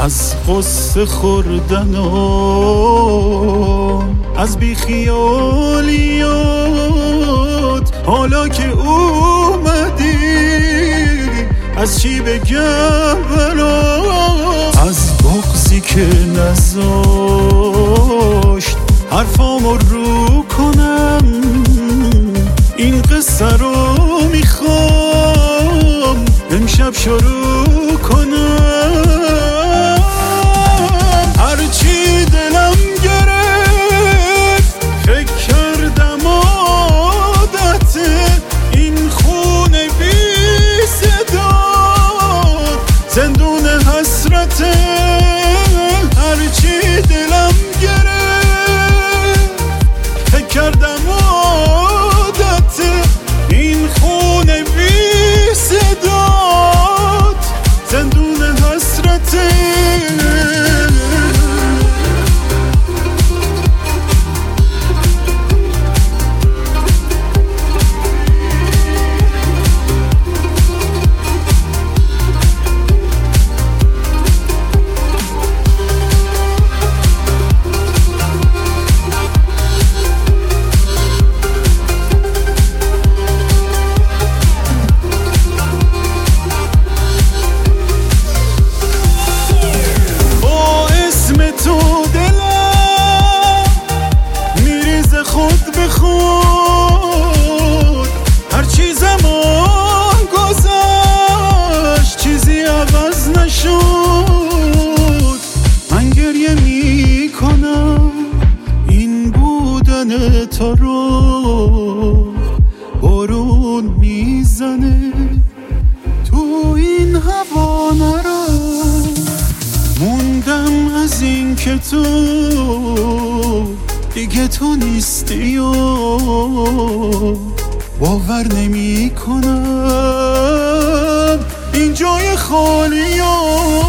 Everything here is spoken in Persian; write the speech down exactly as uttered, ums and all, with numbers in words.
از قصه خوردن و از بیخیالیات. حالا که اومدی از چی بگم برات؟ از بغضی که نذاشت حرفامو رو کنم، این قصه رو میخوام امشب شروع کنم. هرچی دلم گرفت فکر کردم عادت این خونه بی صدات، زندون حسرته. هرچی دلم گرفت فکر کردم عادت این خونه بی صدات، زندون حسرته. تو دلم میریزه خود به خود، هر چی زمان گذشت چیزی عوض نشد. من گریه میکنم این بودن تو رو، بارون میزنه تو این هوا نرو. موندم از این که تو دیگه تو نیستی و باور نمی کنم این جای خالی و